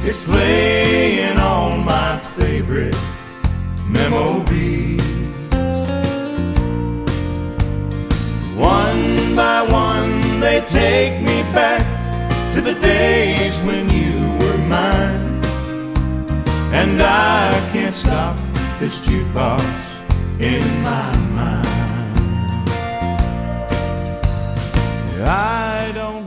It's playing all my favorite memories. One by one they take me back to the days when you were mine. And I can't stop this jukebox in my mind. I don't